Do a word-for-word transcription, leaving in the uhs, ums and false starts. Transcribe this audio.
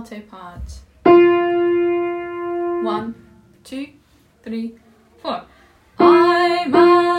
alto part. One, two, three, four. I'm a